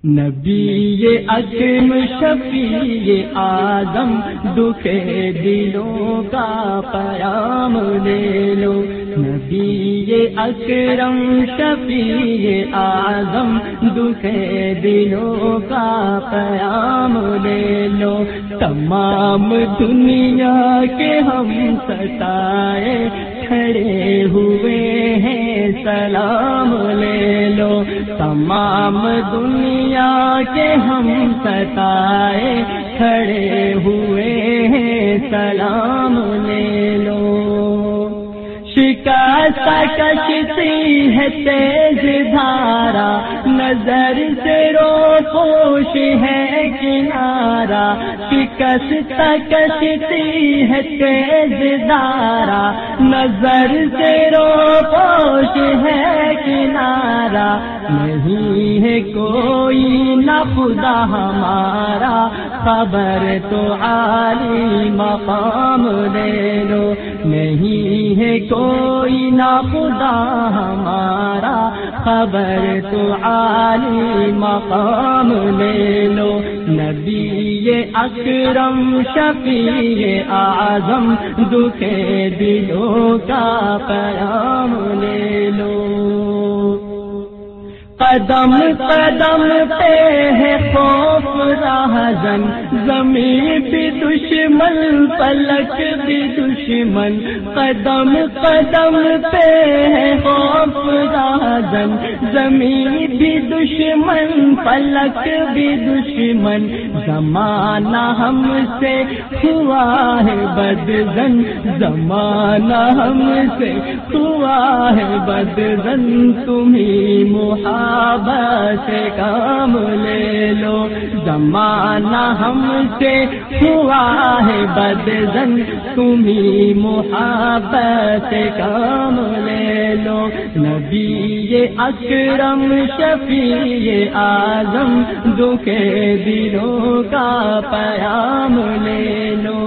نبی اکرم شفیع اعظم دکھے دلوں کا پیام لے لو، نبی اکرم شفیع اعظم دکھے دلوں کا پیام لے لو، تمام دنیا کے ہم ستائے کھڑے ہوئے ہیں سلام لے لو، تمام دنیا کے ہم ستائے کھڑے ہوئے ہیں سلام لے لو، شکست کشتی ہے تیز دھارا، نظر سے روپوش ہے کنارہ، شکست کشتی ہے تیز دھارا، نظر سے روپوش ہے کنارہ، نہیں ہے کوئی نہ خدا ہمارا، خبر تو عالی مقام لے لو، نہیں ہے کوئی نہ خدا ہمارا، خبر تو عالی مقام لے لو، نبی اکرم شفیع اعظم دکھے دلوں کا پیام لے لو، قدم قدم پہ ہے خوف راہزن، زمین بھی دشمن فلک بھی دشمن، قدم قدم پہ ہے خوف راہزن، زمین بھی دشمن فلک بھی دشمن، زمانہ ہم سے ہوا ہے بدزن، زمانہ ہم سے ہوا ہے بدزن، تمہیں محبت سے کام لے لو، زمانہ ہم سے ہوا ہے بدزن، تمہیں محبت سے کام لے لو، نبی اکرم شفیع اعظم دکھے دلوں کا پیام لے لو،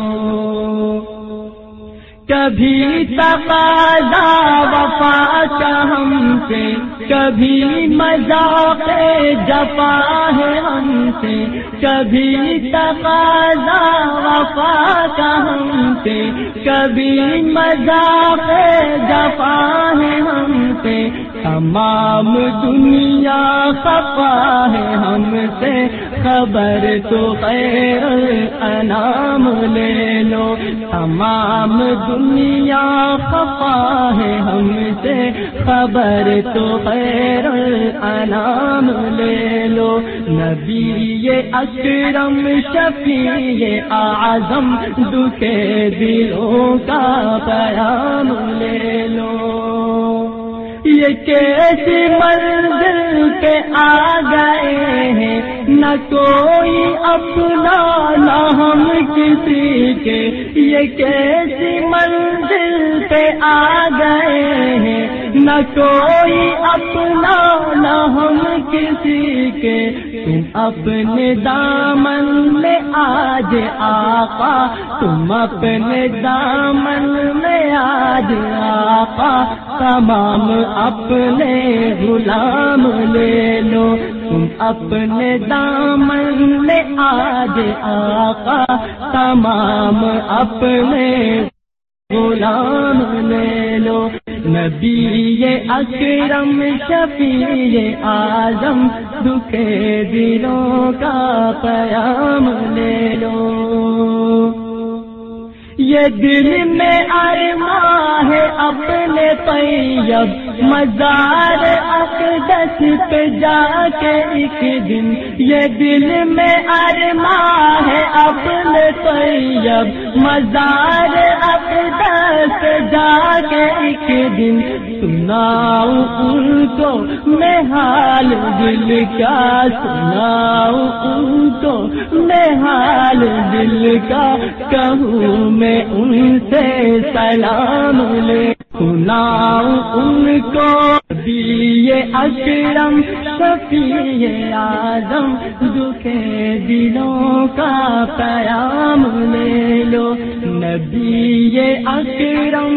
کبھی تقاضا وفا کا ہم سے، کبھی مذاق جفا ہے ہم سے، کبھی تقاضا وفا کا ہم سے، کبھی مذاق جفا ہے ہم سے، تمام دنیا خفا ہے ہم سے، خبر تو خیر انعام لے لو، تمام دنیا خفا ہے ہم سے، خبر تو خیر انعام لے لو، نبی اکرم شفیع اعظم دکھے دلوں کا پیام لے لو، یہ کیسی منزل پہ آ گئے ہیں، نہ کوئی اپنا نہ ہم کسی کے، یہ کیسی منزل پہ آ گئے ہیں، نہ کوئی اپنا نہ ہم کسی کے، تم اپنے دامن میں آج آقا، تم اپنے دامن میں آج آقا، تمام اپنے غلام لے لو، تم اپنے دامن میں آج آقا، تمام اپنے غلام لے لو، نبی اکرم شفیع اعظم دکھے دلوں کا پیام لے لو، یہ دل میں ارماں ہے اپنے طیب مزار اقدس پہ جا کے ایک دن، یہ دل میں ارماں ہے اپنے طیب مزار اقدس پہ جا کے ایک دن، سناؤ ان کو میں حال دل کا، سناؤ ان کو میں حال دل کا، کہوں میں ان سے سلام لے، سناؤ ان کو نبی اکرم شفیع اعظم دکھے دلوں کا پیام لے لو، نبی اکرم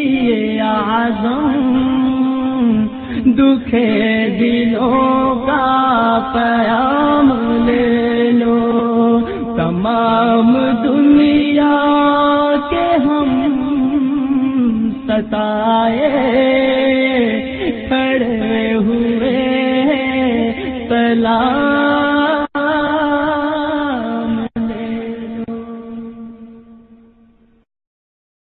شفیع اعظم دکھے دلوں کا پیام لے لو، تمام دنیا کے ہم ستائے